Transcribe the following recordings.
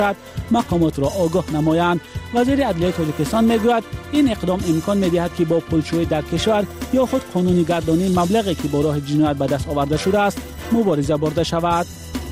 مقامات را آگاه نمایند. وزیر عدلیه تاجیکستان میگوید این اقدام امکان می‌دهد که با پولشویی در کشور یا خود قانونی گردانی مبلغی که با راه جنایت به دست آورده شده است مبارزه برده شود.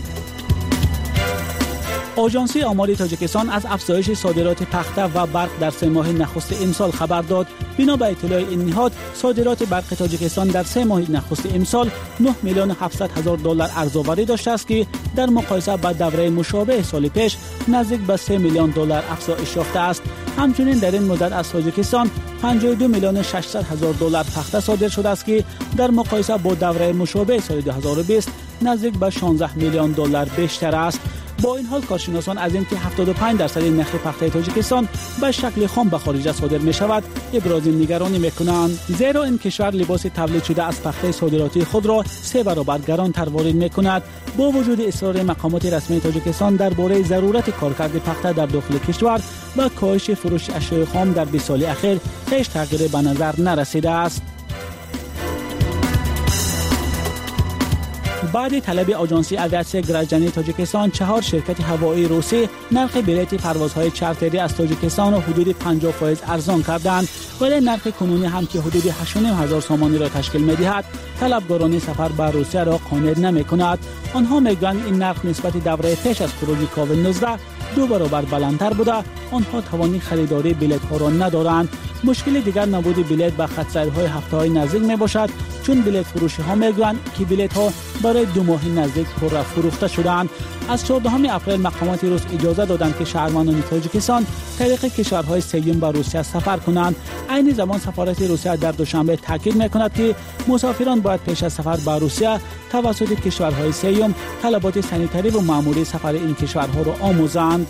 آژانسی آمار تاجیکستان از افزایش صادرات پخته و برق در 3 ماه نخست امسال خبر داد. بنا به اطلاع این نهاد، صادرات برق تاجیکستان در 3 ماه نخست امسال 9,700,000 ارزآوری داشته است که در مقایسه با دوره مشابه سال پیش نزدیک به 3 میلیون دلار افزایش یافته است. همچنین در این مدت از تاجیکستان 52,600,000 دلار پخته صادر شده است که در مقایسه با دوره مشابه سال 2020 نزدیک به 16 میلیون دلار بیشتر است. با این حال کارشناسان از اینکه 75% نرخ پخته تاجیکستان به شکل خام به خارج صادر می شود ابراز نگرانی میکنند، زیرا این کشور لباس تولید شده از پخته صادراتی خود را 3 برابر گرانتر وارد میکند. با وجود اصرار مقامات رسمی تاجیکستان درباره ضرورت کارکرد پخته در داخل کشور و کاهش فروش اشیاء خام در 20 سال اخیر هیچ تغییری به نظر نرسیده است. بعد طلب آژانسی اویاسیون گراجانی تاجیکستان، 4 شرکت هوایی روسی نرخ بلیط پروازهای چارتری از تاجیکستان را حدود 50% ارزان کردند، ولی نرخ کنونی هم که حدود 8,500 سامانی را تشکیل می‌دهد طلبگاران سفر به روسیه را قانع نمی‌کند. آنها می‌گویند این نرخ نسبت دوره پیش از خروج کووید 19 2 برابر بلندتر بوده. آنها توانی خریداری بلیط‌ها را ندارند. مشکل دیگر نبود بلیط به خط‌سیرهای هفته‌های نزدیک میباشد، چون بلیط فروشی ها میگویند که بلیط ها برای 2 ماه نزدیک پر فروخته شدند. از 14 اپریل مقامات روس اجازه دادند که شهروندان تاجیکستان طریق کشورهای سوم به روسیه سفر کنند. عین زمان سفارت روسیه در دوشنبه تاکید میکند که مسافران باید پیش از سفر به روسیه توسط کشورهای سوم طلبات سانیتری و مأموری سفر این کشورها را آموزند.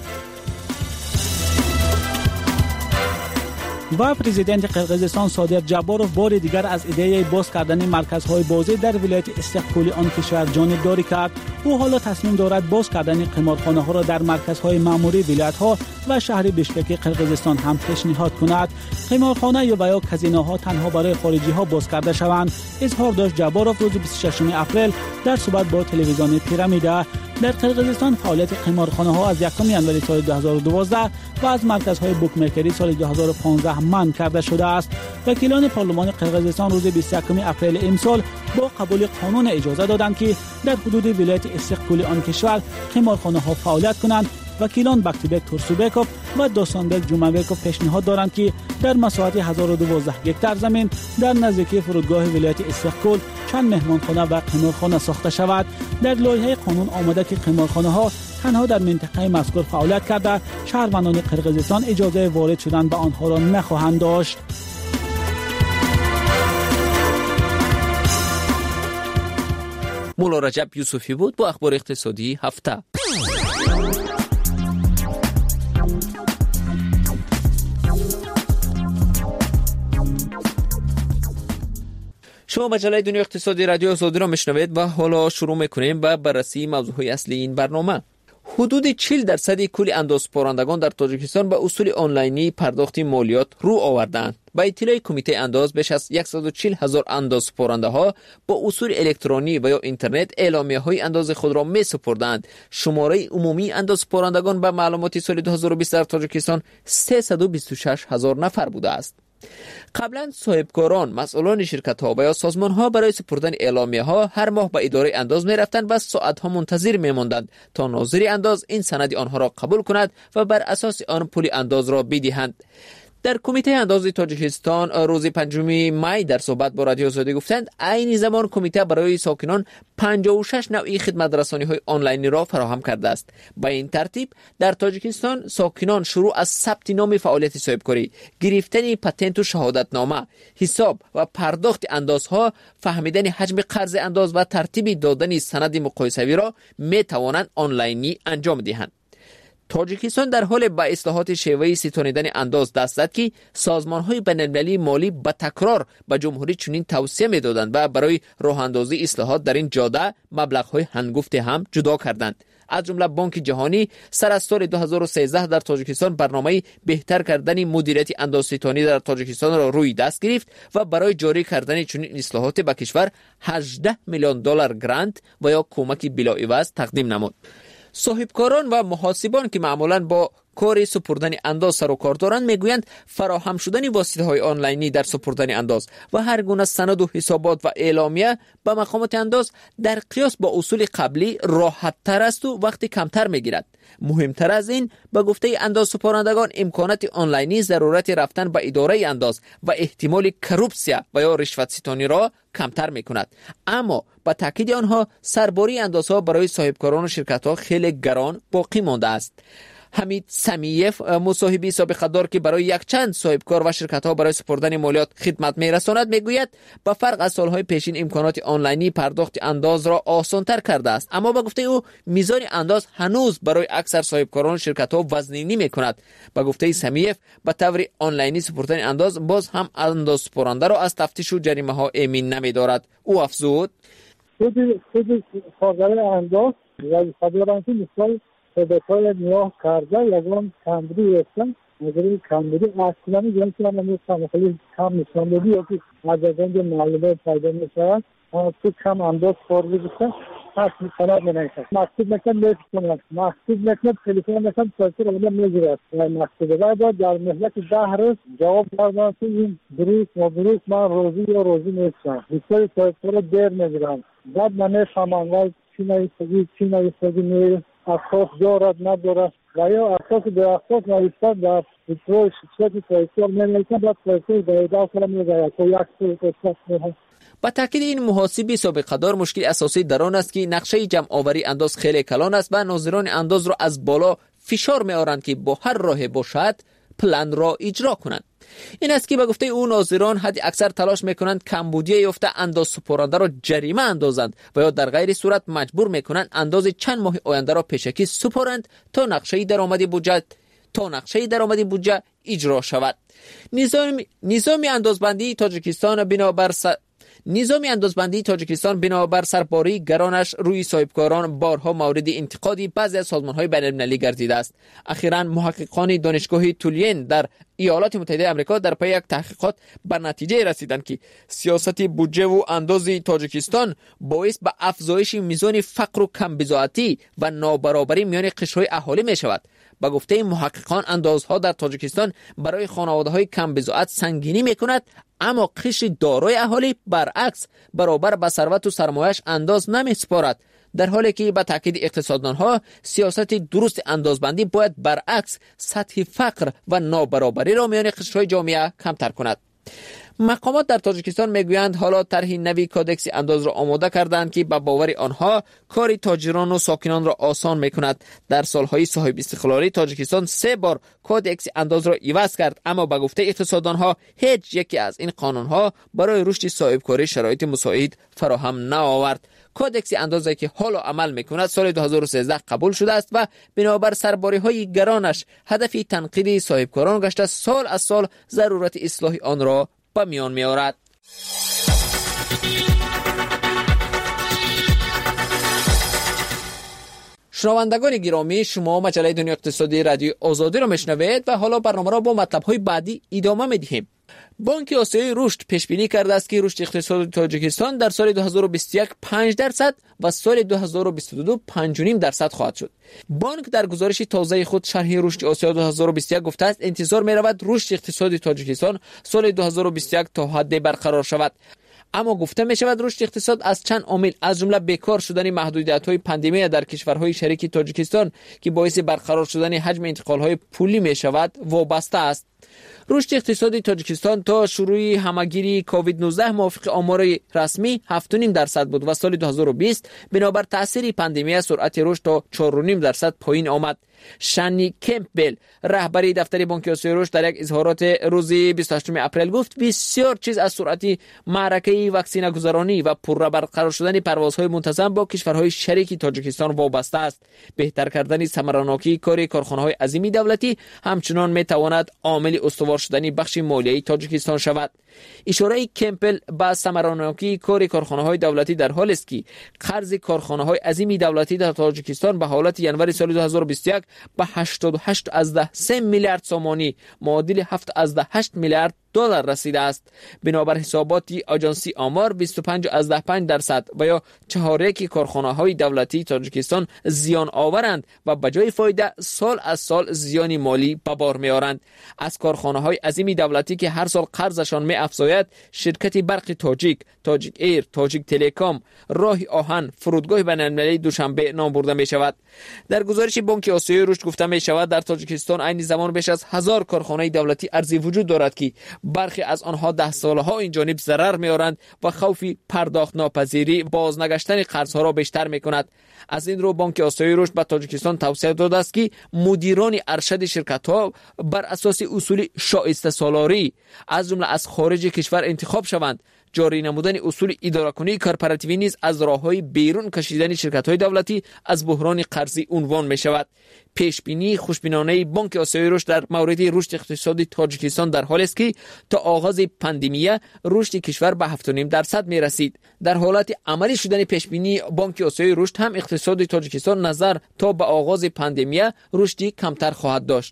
و پرزیدنت قرقیزستان صادق جباروف بار دیگر از ایده باز کردن مرکزهای بازی در ولایت استقلالی آن کشور جانبداری کرد. او حالا تصمیم دارد باز کردن قمارخانه ها را در مرکزهای مأموری ولایت ها و شهر بشکک قرقیزستان هم پیشنهاد کند. قمارخانه یا کازینو ها تنها برای خارجی ها باز کرده شوند، اظهار داشت جباروف روز 26 اپریل در صحبت با تلویزیون پیرامیدا. در قرقیزستان فعالیت قمارخانه ها از 1 ژانویه سال 2012 و از مرکزهای بوکمیکری سال 2015 منع کرده شده است. وکیلان پارلمان قرقیزستان روز 21 اپریل امسال با قبول قانون اجازه دادند که در حدود ولایت استقلالی آن کشور قمارخانه ها فعالیت کنند. وکیلان بکتیبک تورسوبکوف و دوستانبک جومابکوف پیشنهاد دارند که در مساحت 1012 هکتار زمین در نزدیکی فرودگاه ولایت استقلال چند مهمانخانه و قمارخانه ساخته شود. در لایحه قانون آمده که قمارخانه ها تنها در منطقه مذکور فعالیت کرده شهروندان قرقیزستان اجازه وارد شدن به آنها را نخواهند داشت. مولا رجب یوسفی بود با اخبار اقتصادی هفته. شما مجله دنیا اقتصادی رادیو آزادی را میشنوید و حالا شروع میکنیم با بررسی موضوعهای اصلی این برنامه. حدود 40% کل اندازپارندگان در تاجیکستان به اصول آنلاینی پرداخت مالیات رو آوردند. با اطلاع کمیته انداز بیش از 140,000 اندازپارنده ها با اصول الکترونی و یا اینترنت اعلامیه های انداز خود را می سپردند. شماره عمومی اندازپارندگان به معلومات سال 2020 در تاجیکستان 326,000 نفر بوده است. قبلا صاحبکاران، مسئولان شرکت ها و یا سازمان ها برای سپردن اعلامیه ها هر ماه به اداره انداز می رفتند و ساعت ها منتظر می ماندند تا ناظر انداز این سند آنها را قبول کند و بر اساس آن پول انداز را بدهند. در کمیته انداز تاجیکستان روز 5 می در صحبت با رادیو آزادی گفتند عین زمان کمیته برای ساکنان 56 نوعی خدمت رسانی های آنلاینی را فراهم کرده است. با این ترتیب در تاجیکستان ساکنان شروع از ثبت نام فعالیت صاحبکاری، گرفتن پتنت و شهادتنامه، حساب و پرداخت اندازها، فهمیدن حجم قرض انداز و ترتیب دادن سند مقایسوی را می توانند آنلاینی انجام دهند. تاجیکستان در حال به اصلاحات شیوه ستانیدن انداز دست زد که سازمان‌های بین‌المللی مالی به تکرار به جمهوری چنین توصیه می‌دادند و برای راه اندازی اصلاحات در این جاده مبلغ‌های هنگفته هم جدا کردند. از جمله بانک جهانی سر از سال 2013 در تاجیکستان برنامه بهتر کردن مدیریت اندازستانی در تاجیکستان را روی دست گرفت و برای جاری کردن چنین اصلاحات به کشور 18 میلیون دلار گرانت و یا کمک بلاعوض تقدیم نمود. صاحبکاران و محاسبان که معمولاً با کار سپردن انداز سر و کار دارند میگویند فراهم شدن واسطه‌های آنلاینی در سپردن انداز و هر گونه سند و حسابات و اعلامیه به مقامات انداز در قیاس با اصول قبلی راحت تر است و وقت کمتر میگیرد. مهمتر از این به گفته انداز سپارندگان امکانات آنلاینی ضرورت رفتن به اداره انداز و احتمال کروپسیا و یا رشوت ستانی را کمتر میکند. اما با تاکید آنها سرباری اندازها برای صاحبکاران و شرکت‌ها خیلی گران باقی مانده است. حمید سمیف مصاحبی سابقه دار که برای یک چند صاحبکار و شرکت‌ها برای سپردن مالیات خدمت می‌رساند میگوید با فرق از سال‌های پیشین امکانات آنلاینی پرداخت انداز را آسان‌تر کرده است، اما با گفته او میزان انداز هنوز برای اکثر صاحبکاران و شرکت‌ها وزنی می‌کند. با گفته سمیف به طور آنلاینی سپردن انداز باز هم انداز سپرنده را از تفتیش و جریمه‌ها امین نمی‌دارد. او افزود خود کارگر انداز و خبرانتی مثال صدقای نیاه کرده یکم کمبری هستن مگری کمبری اصلا جنسا نمی‌شن خیلی کم نشان بدی یا که از اینجا معلومات پیدا میشه تو کم انداز کار بکنه پس می‌کنه نمیشه مقصود نکنه مقصود نکنه تلفن نکنه سرچ رو میگیره مقصود بعد در مهلت 10 روز جواب دادن که این دروس من روزی نیستم بسیاری سرچ دیر میگیرم بعد من فهمم چی نایستگی اساس دارد ندارد و یا اساس به اساس نایستد در اطلاع شخصیت سایسیال نمیلیکن باید سایسیال دایده سر میگوید تو یک سایسیال میگوید. با تاکید این محاسبی سابقه دار مشکل اساسی در آن است که نقشه جمع آوری انداز خیلی کلان است و ناظران انداز را از بالا فشار می‌آورند که با هر راه باشد پلان را اجرا کنند. این است که به گفته او ناظران حد اکثر تلاش میکنند کمبودی یافته انداز سپرنده را جریمه اندازند و یا در غیر صورت مجبور میکنند انداز چند ماه آینده را پیشکی سپارند تا نقشه درآمدی بودجه اجرا شود. نظام اندازبندی تاجیکستان بنابر سرباری گرانش روی صاحبکاران بارها مورد انتقادی بعضی از سازمان‌های بین‌المللی گردیده است. اخیراً محققان دانشگاه تولین در ایالات متحده آمریکا در پی یک تحقیقات به نتیجه رسیدند که سیاست بودجه و اندازی تاجیکستان باعث به افزایش میزان فقر و کمبزاعتی و نابرابری میان قشرهای اهالی می شود. با گفته محققان اندازها در تاجیکستان برای خانواده‌های کمبزاعت سنگینی می‌کند، اما قشر دارای اهالی برعکس برابر با ثروت و سرمایه‌اش انداز نمی‌سپارد، در حالی که با تاکید اقتصاددانها سیاست درست اندازبندی باید برعکس سطح فقر و نابرابری را میان قشرهای جامعه کمتر کند. مقامات در تاجیکستان میگویند حالا طرح نوی کادکس انداز را آماده کردند که به باور آنها کار تاجران و ساکنان را آسان میکند. در سالهای صاحب استقلالی تاجیکستان 3 بار کادکس انداز را عوض کرد، اما به گفته اقتصاددانها هیچ یکی از این قانونها برای رشد صاحبکاری شرایط مساعد فراهم نآورد. کادکس اندازی که حالا عمل میکند سال 2013 قبول شده است و بنابر سرباری‌های گرانش هدف تنقیدی صاحبکاران گشته سال از سال ضرورت اصلاح آن را به میان می‌آورد. شنوندگان گرامی، شما مجله دنیا اقتصادی رادیو آزادی را میشنوید و حالا برنامه را با مطلب‌های بعدی ادامه می‌دهیم. بانک آسیای رشد پیش بینی کرده است که رشد اقتصادی تاجیکستان در سال 2021 5% و سال 2022 5.5% خواهد شد. بانک در گزارش تازه خود شرح رشد آسیا 2021 گفته است انتظار می‌رود رشد اقتصادی تاجیکستان سال 2021 تا حد برقرار شود. اما گفته می شود رشد اقتصاد از چند عامل از جمله بیکار شدن محدودیت‌های پاندمی در کشورهای شریک تاجیکستان که باعث برقرار شدن حجم انتقال‌های پولی می شود وابسته است. رشد اقتصادی تاجیکستان تا شروع همه‌گیری کووید 19 موافق آمار رسمی 7.5% بود و سال 2020 بنابر تاثیر پاندمی سرعت رشد تا 4.5% پایین آمد. شانی کمپبل رهبری دفتر بانک آسیای رشد در یک اظهارات روز 28 اپریل گفت بسیار چیز از سرعت معرکه واکسینه گذرانی و پر برقرار شدن پروازهای منتظم با کشورهای شریک تاجیکستان وابسته است. بهتر کردن ثمراناکی کار کارخانه‌های عظیمی دولتی همچنان میتواند عامل استوار شدن بخش مالیایی تاجیکستان شود. اشاره کمپل به ثمراناکی کار کارخانه‌های دولتی در حالی است که قرض کارخانه‌های عظیمی دولتی در تاجیکستان به حالت ینوری سال 2021 به 88.3 میلیارد سومانی معادل 7.8 میلیارد دلار رسیده است. بنابر حسابات آژانسی آمار 25.5% و یا 4/1 کارخانه‌های دولتی تاجیکستان زیان آورند و بجای فایده سال از سال زیانی مالی به بار می‌آورند. از کارخانه‌های عظیم دولتی که هر سال قرضشان می‌افزاید شرکت برق تاجیک، تاجیک ایر، تاجیک تلکام، راه آهن، فرودگاه بین‌المللی دوشنبه نام برده می‌شود. در گزارش بانک آسیای رشد گفته می‌شود در تاجیکستان عین زمان بیش از 1000 کارخانه دولتی ارزی وجود دارد که برخی از آنها 10 سالها این جانب ضرر می‌آورند و خوف پرداخت ناپذیری بازنگشتن قرض‌ها را بیشتر می‌کند. از این رو بانک آسیای رشد به تاجیکستان توصیه داده است که مدیران ارشد شرکت‌ها بر اساس اصول شایسته سالاری از جمله از خارج کشور انتخاب شوند. جاری نمودن اصول اداره کنی کارپراتیوی نیز از راه‌های بیرون کشیدن شرکت‌های دولتی از بحران قرضی عنوان می‌شود. پیشبینی خوشبینانه بانک آسیای رشد در مورد رشد اقتصادی تاجیکستان در حالی است که تا آغاز پاندمی رشد کشور به 7.5% می‌رسید. در حالت عملی شدن پیشبینی بانک آسیای رشد هم اقتصاد تاجیکستان نظر تا به آغاز پاندمی رشدی کمتر خواهد داشت.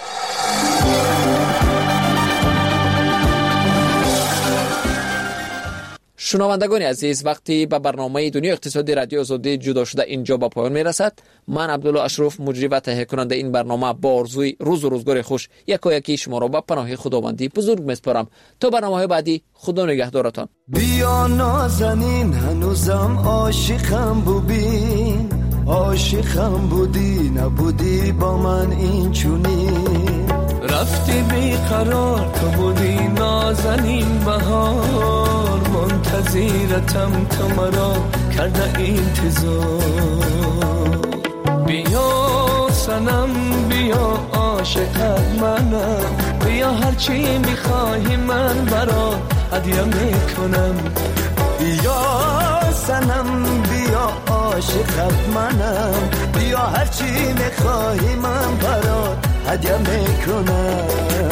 شنوندگان عزیز، وقتی به برنامه دنیا اقتصادی رادیو آزادی جدا شده اینجا به پایان میرسد. من عبدالله اشرف مجری و تهیه کننده این برنامه با آرزوی روز و روزگار خوش یکایکی شما را به پناه خداوندی بزرگ میسپارم. تا برنامه‌های بعدی، خدا نگهدارتان. بیا نازنین هنوزم عاشقم ببین، عاشقم بودی نبودی با من این چونین، رفتی بیقرار تو بودی نازنین بهار، منتظرتم تو مرا کرده انتظار. بیا سنم بیا عاشقت منم، بیا هرچی میخواهی من برات هدیه میکنم. بیا سنم بیا عاشقت منم، بیا هرچی میخواهی من برات هدیه میکنم.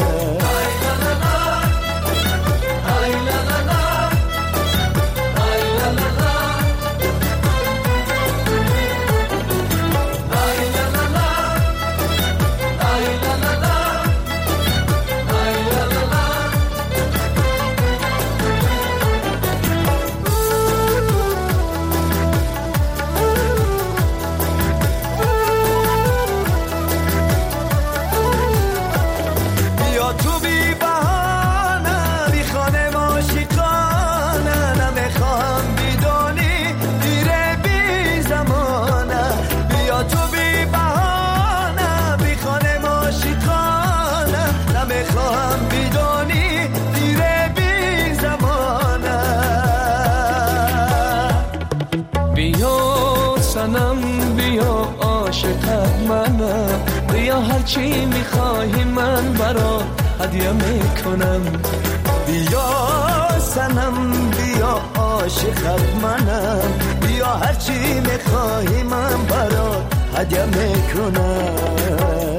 بیا هرچی میخواهی من برات هدیه میکنم. بیا سنم بیا عاشقت منم، بیا هرچی میخواهی من برات هدیه میکنم.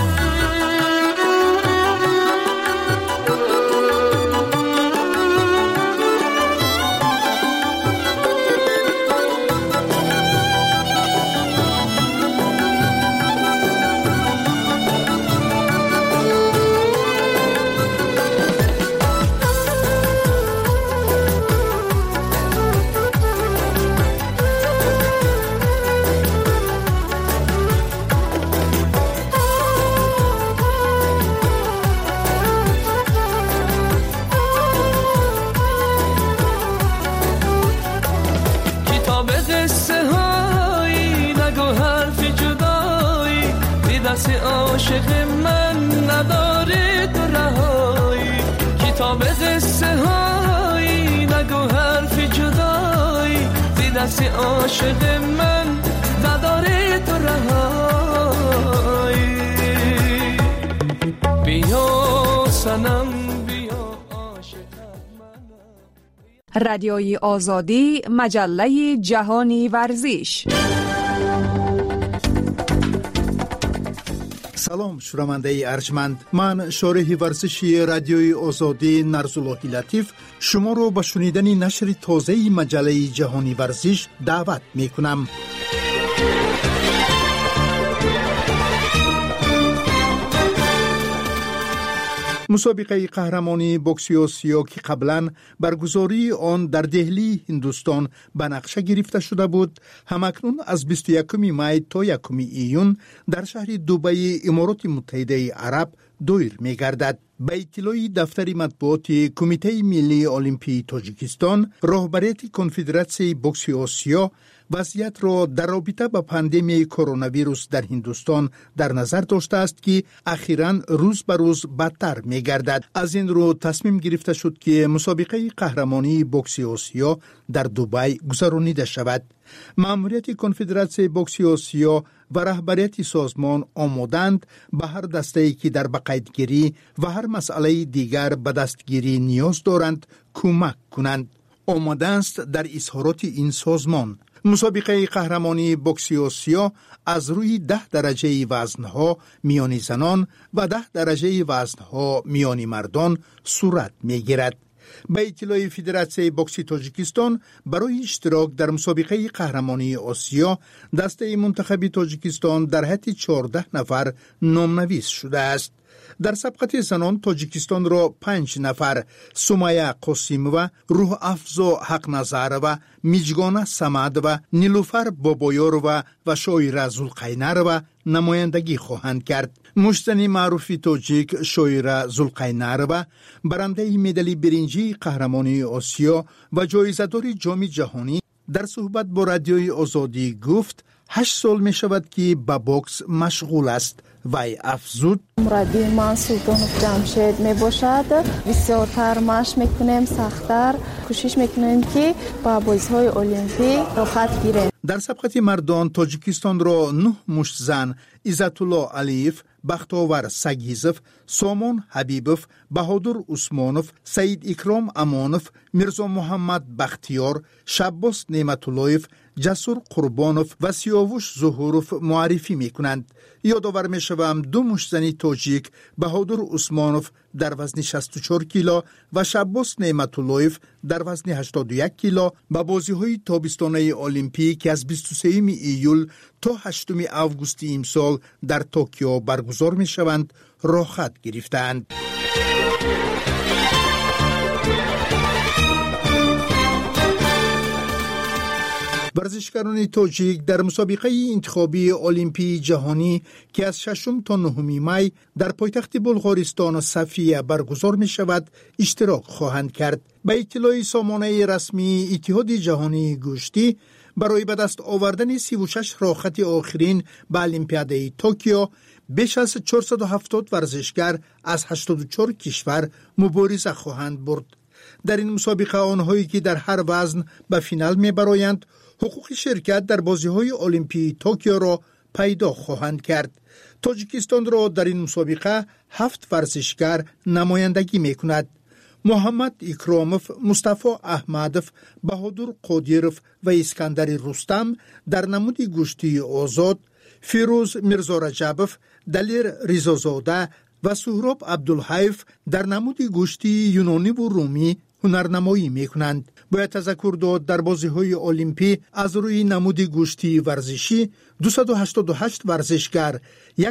عاشق من نداره تو رهایی، کتاب قصه هایی نگو حرف جدایی، زی دست عاشق من نداره تو رهایی. بیا سنم بیا عاشق من. رادیوی آزادی، مجله جهانی ورزش. سلام شنونده ارجمند، من شارح ورزشی رادیوی آزادی نرزاللهی لطیف شما رو به شنیدن نشر تازه مجله جهانی ورزش دعوت می کنم. مسابقه قهرمانی بوکس آسیا که قبلا برگزاری آن در دهلی هندوستان به نقشه گرفته شده بود، همکنون از 21 می تا 1 ایون در شهر دبی امارات متحده عرب دایر می گردد. به اطلاع دفتر مطبوعات کمیته ملی المپی تاجیکستان، رهبریت کنفدراسیون بوکس آسیا وضعیت را در رابطه با پاندمی کرونا ویروس در هندوستان در نظر داشته است که اخیراً روز به روز بدتر می گردد. از این رو تصمیم گرفته شد که مسابقه قهرمانی بوکس آسیا در دبی گذرانیده شود. مأموریت کنفدراسیون بوکس آسیا و رهبریت سازمان آمادند به هر دسته‌ای که در بقیدگیری و هر مسئله دیگر به دستگیری نیاز دارند کمک کنند. آماده است در اظهارات این سازمان. مسابقه قهرمانی بوکس آسیا از روی 10 درجه وزنها میان زنان و 10 درجه وزنها میان مردان صورت میگیرد. به اطلاع فدراسیون بوکس تاجیکستان، برای اشتراک در مسابقه قهرمانی آسیا دسته منتخب تاجیکستان در حد 14 نفر نامنویس شده است. در سبقت زنان تاجیکستان را 5 نفر سمیه قاسیمова، روح افزا حق نظر و میجگانه سمد و نیلوفر بابایارova و شایره زلقینرova نمایندگی خواهند کرد. مشتنی معروف تاجیک شایره زلقینرova برنده مدال برنجی قهرمانی آسیا و جایزه‌دار جام جهانی در صحبت با رادیوی آزادی گفت 8 سال می شود که به بوکس مشغول است. وی افزود: مربی من سلطانوف جمشید می باشد. بسیارتر مشق میکنیم، سختتر کوشش میکنیم که با بازی‌های المپی رخصت گیریم. در سبقت مردان تاجیکستان را 9 مشت زن عزت الله علیف، بختاور سگیزف، سامان حبیبوف، بهادر عثمانوف، سید اکرام امانوف، میرزا محمد بختیار، شباس نعمتاللهیف، جسور قربانوف و سیاوش ظهوروف معرفی میکنند. یادآور میشوم 2 مشتزنی تاجیک بهادر عثمانوف در وزن 64 کیلو و شباس نعمتاللهیف در وزن 81 کیلو به بازی‌های تابستانه المپیک که از 23 ایول تا 8 آگوست امسال در توکیو برگزار میشوند رخصت گرفتند. ورزشکاران تاجیک در مسابقه انتخابی المپی جهانی که از 6 تا 9 می در پایتخت بلغارستان صفیه برگزار می شود اشتراک خواهند کرد. به اطلاع سامانه رسمی اتحاد جهانی گوشتی، برای به دست آوردن 36 رخصت آخرین به المپیاد توکیو بیش از 470 ورزشکار از 84 کشور مبارزه خواهند برد. در این مسابقه آنهایی که در هر وزن به فینال میبرایند حقوق شرکت در بازی‌های المپی توکیو را پیدا خواهند کرد. تاجیکستان را در این مسابقه 7 ورزشکار نمایندگی میکند. محمد اکراموف، مصطفی احمدوف، بهادر قادیروف و اسکندر رستم در نمود گوشتی آزاد، فیروز میرزا رجبوف، دلیر ریزازاده و سهراب عبدالحیف در نمود گوشتی یونانی و رومی هنرنمایی میکنند. باید تذکر داد در بازی‌های المپی از روی نمود گوشتی ورزشی 288 ورزشکار،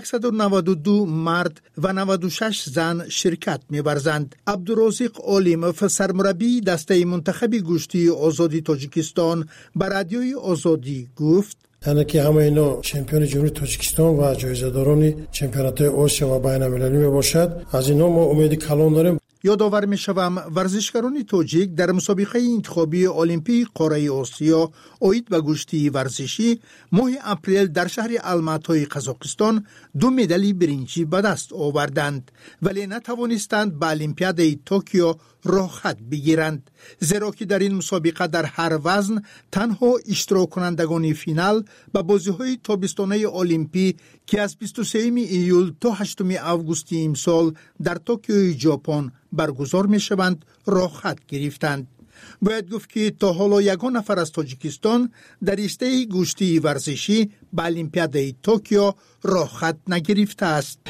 192 مرد و 96 زن شرکت می‌ورزند. عبدالرازق علیموف، سرمربی دسته منتخب گوشتی آزادی تاجیکستان، به رادیوی آزادی گفت: یعنی که همه اینا چمپیون جمهوری تاجیکستان و جایزه‌داران چمپیونات آسیا و بین‌المللی میباشد. از اینا ما امید کلان داریم. یادآور میشوم ورزشکاران تاجیک در مسابقه انتخابی المپی قاره آسیا اوید به گوشتی ورزشی ماه اپریل در شهر الماتای قزاقستان 2 مدال برنجی به دست آوردند، ولی نتوانستند به المپیاد توکیو رخصت بگیرند، زیرا که در این مسابقه در هر وزن تنها اشتراک کنندگان فینال به بازی‌های تابستانه المپی که از 23 ایول تا 8 آگوست امسال در توکیو ژاپن برگزار می‌شوند رخصت گرفتند. باید گفت که تا حالا 1 نفر از تاجیکستان در رشته گوشتی ورزشی به المپیاد توکیو رخصت نگرفته است.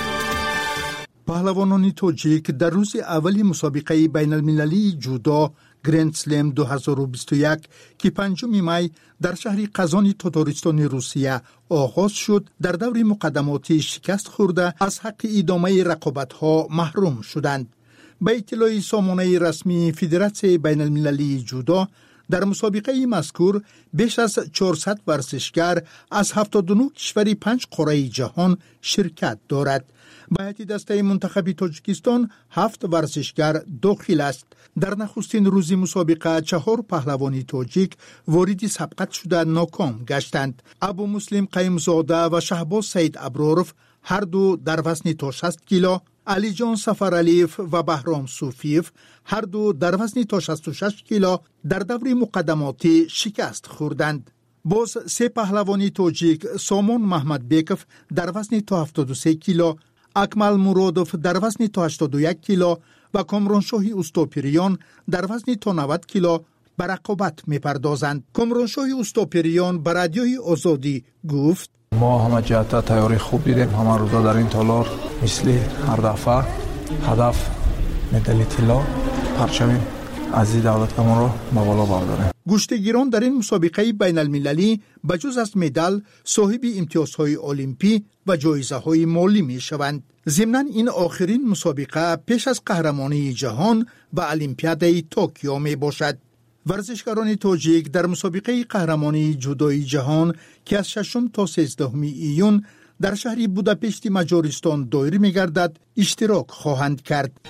پهلوانان تاجیک در روز اول مسابقه بین المللی جودو گرند سلم 2021 که 5 می در شهر قزان تاتارستان روسیه آغاز شد، در دور مقدماتی شکست خورده از حق ادامه رقابت‌ها محروم شدند. به اطلاع سامانه رسمی فدراسیون بین المللی جودو، در مسابقه مذکور بیش از 400 ورزشگر از 79 کشور 5 قاره جهان شرکت دارد. به هیئت دسته منتخب تاجیکستان 7 ورزشگر داخل است. در نخستین روز مسابقه 4 پهلوانی تاجیک وارد سبقت شده ناکام گشتند. ابو مسلم قیمزاده و شهباز سید ابرارف هر دو در وزن تا 60 کیلو، علی جان سفرعلیف و بهرام صوفیف هر دو در وزن تا 66 کیلو در دور مقدماتی شکست خوردند. باز 3 پهلوانی تاجیک سامان محمد بیکف در وزن تا 73 کیلو، اکمل مرادوف در وزن تا 81 کیلو و کامرانشاه اوستاپیریان در وزن تا 90 کیلو به رقابت می‌پردازند. کامرانشاه اوستاپیریان به رادیوی آزادی گفت: ما همه جهت تیاری خوب دیدیم. همه روزا در این تالار مثل هر دفعه هدف مدال طلا پرچم عزیز دولتمون رو به بالا برداریم. گشتگیران در این مسابقه بین المللی بجز از مدال صاحب امتیازهای المپی و جایزه‌های مالی می‌شوند. ضمناً این آخرین مسابقه پیش از قهرمانی جهان و المپیاد توکیو میباشد. ورزشکاران تاجیک در مسابقه قهرمانی جودوی جهان که از 6 تا 13 ایون در شهر بوداپشت مجارستان دایر می‌گردد اشتراک خواهند کرد.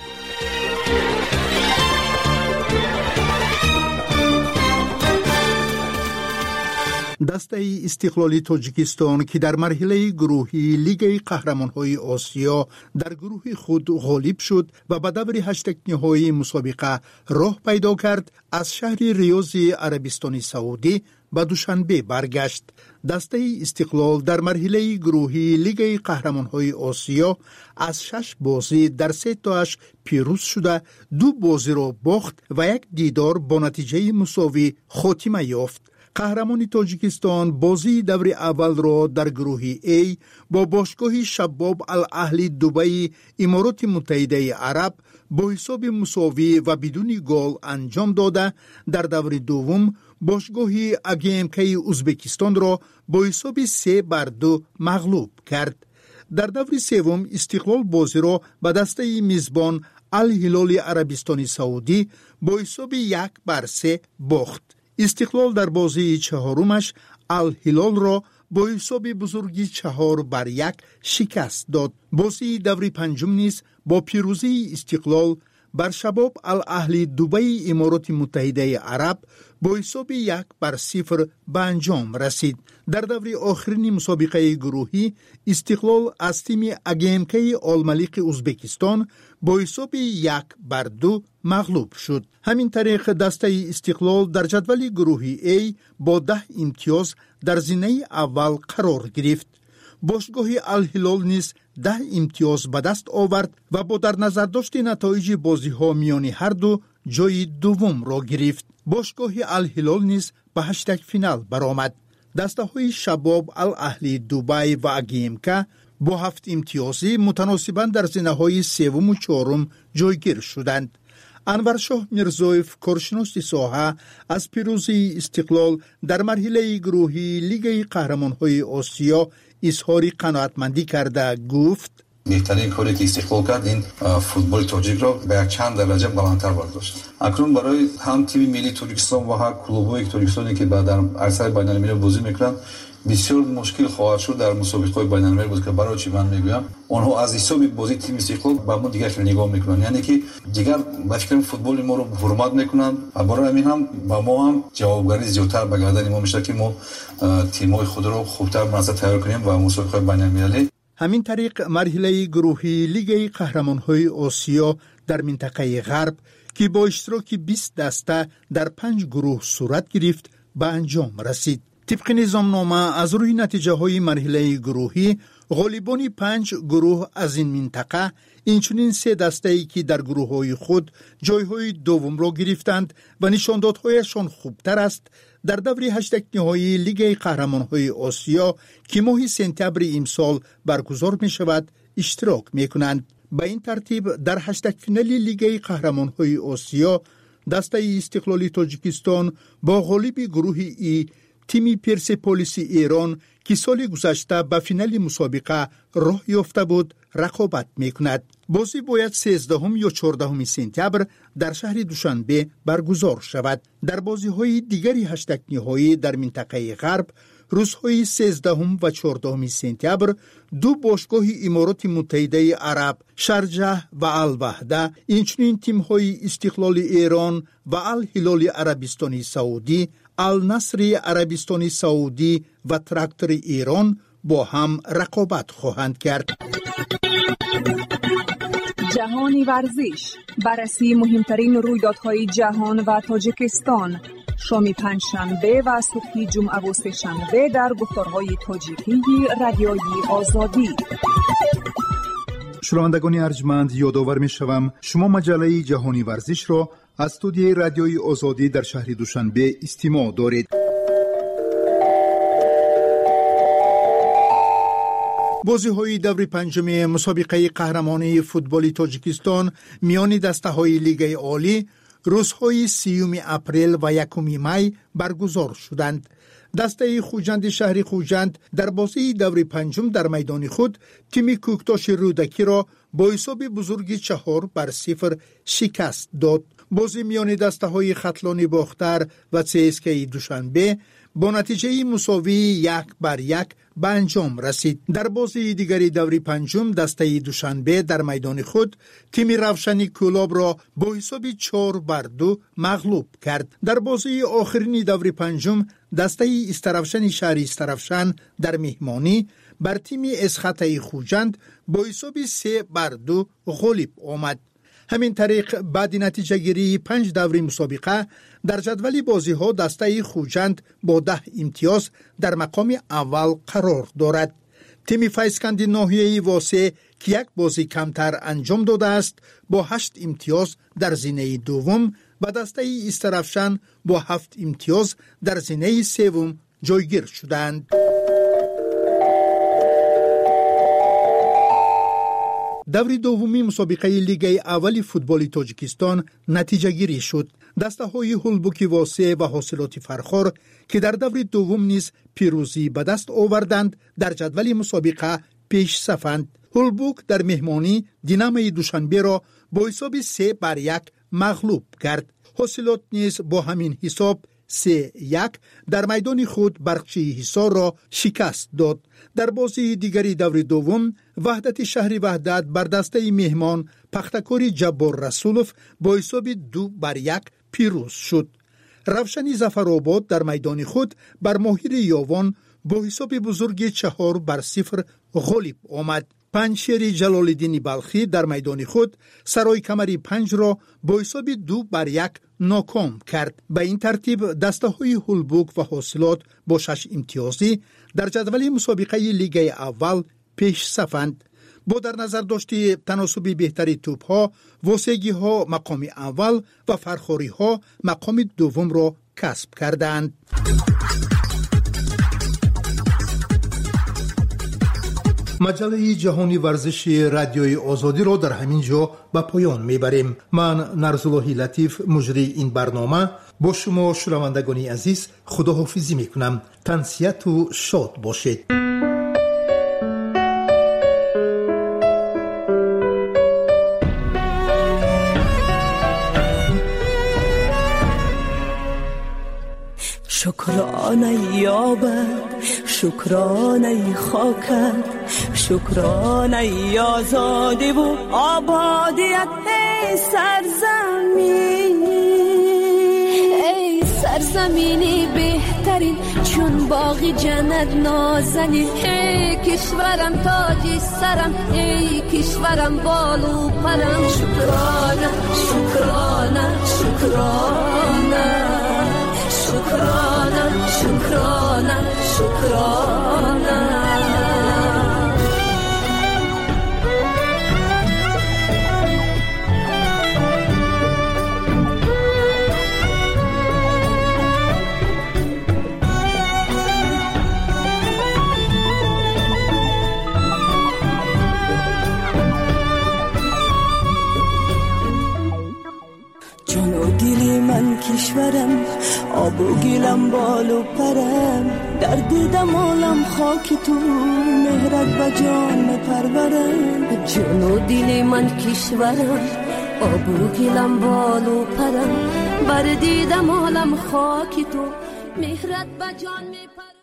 دسته استقلالی تاجیکستان که در مرحله گروهی لیگ قهرمان‌های آسیا در گروه خود غالب شد و به دور 8 نهایی مسابقه راه پیدا کرد، از شهر ریاض عربستان سعودی به دوشنبه برگشت. دسته استقلال در مرحله گروهی لیگ قهرمان‌های آسیا از 6 بازی در 3 تاش پیروز شده، 2 بازی را باخت و 1 دیدار با نتیجه مساوی خاتمه یافت. قهرمان تاجیکستان بازی دور اول را در گروه A با باشگاه شباب الاهلی دبی امارات متحده عرب با حساب مساوی و بدون گل انجام داده، در دور دوم باشگاه AGMK ازبکستان را با حساب 3-2 مغلوب کرد. در دور سوم استقلال بازی را به دسته میزبان الهلال عربستان سعودی با حساب 1-3 باخت. استقلال در بازی چهارمش الهلال را با حساب بزرگی 4-1 شکست داد. بازی دور پنجم نیز با پیروزی استقلال بر شباب الاهلی دبی امارات متحده عرب با حساب 1-0 به انجام رسید. در دور آخرین مسابقه گروهی استقلال از تیم AGMK الملیق ازبکستان با حساب 1-2 مغلوب شد. همین طریق دسته استقلال در جدول گروهی A با 10 امتیاز در زینه اول قرار گرفت. باشگاه الهلال نیز 10 امتیاز به دست آورد و با در نظر داشت نتایج بازی ها میان هر دو جای دوم را گرفت. باشگاه الهلال نیز به 8 فینال برآمد. دسته های شباب الاهلی دبی و AGMK با 7 امتیازی متناسباً در زینه های سوم و چهارم جایگیر شدند. انورشاه میرزایف کارشناس ساحه از پیروزی استقلال در مرحله گروهی لیگ قهرمان‌های آسیا اظهار قناعتمندی کرده گفت: بهترین کاری که استقلال کرد این فوتبال تاجیک را به چند درجه بلندتر برداشت. اکنون برای هم تیم ملی تاجیکستان و هم کلوب‌های تاجیکستانی که در عرصه بین‌المللی بازی می‌کنند بسیار مشکل خواهد شد در مسابقه‌های بین‌المللی بود که برای چی من میگویم آنها از حساب بازی تیم استقلال به ما دیگر خیلی نگاه میکنن، یعنی که دیگر به فکر فوتبال ما رو حرمت میکنن و برای همین هم با ما هم جوابگری زیادتر به گردن ما میشه که ما تیم‌های خود رو خوبتر منظم تیار کنیم و مسابقه‌های بین‌المللی. همین طریق مرحله گروهی لیگ قهرمان‌های آسیا در منطقه غرب که با اشتراک 20 دسته در 5 گروه صورت گرفت به انجام رسید. طبق نظامنامه از روی نتیجه های مرحله گروهی غالبان 5 گروه از این منطقه اینچنین 3 دسته‌ای که در گروه های خود جایهای دوم را گرفتند و نشاندادهایشان خوبتر است در دور 8 نهایی لیگ قهرمان‌های آسیا که ماه سپتامبر امسال برگزار می شود اشتراک می کنند. به این ترتیب در 8 فینال لیگ قهرمان‌های آسیا دسته استقلالی تاجیکستان با غالب گروه ای تیم پرسپولیس ایران که سال گذشته به فینال مسابقه راه یافته بود رقابت میکند. بازی باید 13 یا 14 سپتامبر در شهر دوشنبه برگزار شود. در بازی‌های دیگری هشتگ نهایی در منطقه غرب روزهای 13 و 14 سپتامبر دو باشگاه امارات متحده عرب شارجه و الوحده، اینچنین تیم‌های استقلال ایران و الهلال عربستان سعودی، النصر عربستان سعودی و تراکتور ایران با هم رقابت خواهند کرد. جهانی ورزش، بررسی مهمترین رویدادهای جهان و تاجیکستان، شام پنجشنبه و صبح جمعه و سه‌شنبه در گفتارهای تاجیکی رادیوی آزادی. شنوندگان ارجمند، یادآور می‌شوم شما مجله جهانی ورزش را از استودیوی رادیوی آزادی در شهر دوشنبه استماع دارید. بازی‌های دور پنجم مسابقه قهرمانی فوتبال تاجیکستان میان دسته‌های لیگ عالی روزهای 30 اپریل و 1 می برگزار شدند. دسته خوجند شهر خوجند در بازی دور پنجم در میدان خود تیم کوکتاش رودکی را با حساب بزرگ 4-0 شکست داد. بازی میان دسته‌های ختلان باختر و CSKA دوشنبه با نتیجه مساوی 1-1 به انجام رسید. در بازی دیگری دور پنجم دسته دوشنبه در میدان خود تیم روشنی کولاب را با حساب 4-2 مغلوب کرد. در بازی آخرین دور پنجم دسته استرافشن شهر استرافشن در مهمانی بر تیم اسخطه خوجند با حساب 3-2 غالب آمد. همین طریق بعد نتیجه گیری 5 دور مسابقه در جدول بازی ها دسته خوجند با 10 امتیاز در مقام اول قرار دارد. تیم فیسکند ناحیه واسه که یک بازی کمتر انجام داده است با 8 امتیاز در زینه دوم و دسته استرافشن با 7 امتیاز در زینه سوم جایگیر شدند. دور دومی مسابقه لیگ اول فوتبال تاجیکستان نتیجه گیری شد. دسته های هولبوک واسه و حاصلات فرخار که در دور دوم نیز پیروزی به دست آوردند در جدول مسابقه پیش صفند. هولبوک در مهمانی دینامو دوشنبه را با حساب 3-1 مغلوب کرد. حاصلات نیز با همین حساب 3-1 در میدان خود برقچی حصار را شکست داد. در بازی دیگری دور دوم وحدت شهر وحدت بر دسته مهمان پختکوری جبار رسولوف با حساب 2-1 پیروز شد. روشنی ظفرآباد در میدان خود بر ماهر یاوان با حساب بزرگ 4-0 غالب آمد. پنجشیر جلال‌الدین بلخی در میدان خود سرای کمری 5 را با حساب 2-1 ناکام کرد. به این ترتیب دسته های هولبوک و حاصلات با 6 امتیازی در جدول مسابقه لیگ اول پیش صفند. با در نظر داشتی تناسب بهتری توپ ها، واسگی ها مقام اول و فرخاری ها مقام دوم را کسب کردند. مجله جهانی ورزش رادیوی آزادی را در همین جا به پایان میبریم. من نرزالله لطیف مجری این برنامه با شما شنوندگان عزیز خداحافظی میکنم. تنسیت و شاد باشید. شکرانه یابد، شکرانه خاکت، شکرانه آزادی و آبادیت. ای سرزمین، ای سرزمینی بهترین چون باغی جنت نازنین. ای کشورم تاجی سرم، ای کشورم بالو پرم. شکرانه شکرانه شکرانه شکرانه شکرانه شکرانه. جان و دلی کشورم، آب و گلم بال و پرم، در دیدم عالم خاک تو، مهرت به جان میپرورم. جان و دل من کشورم، آب و گلم بال و پرم، بر دیدم عالم خاک تو، مهرت به جان میپرورم.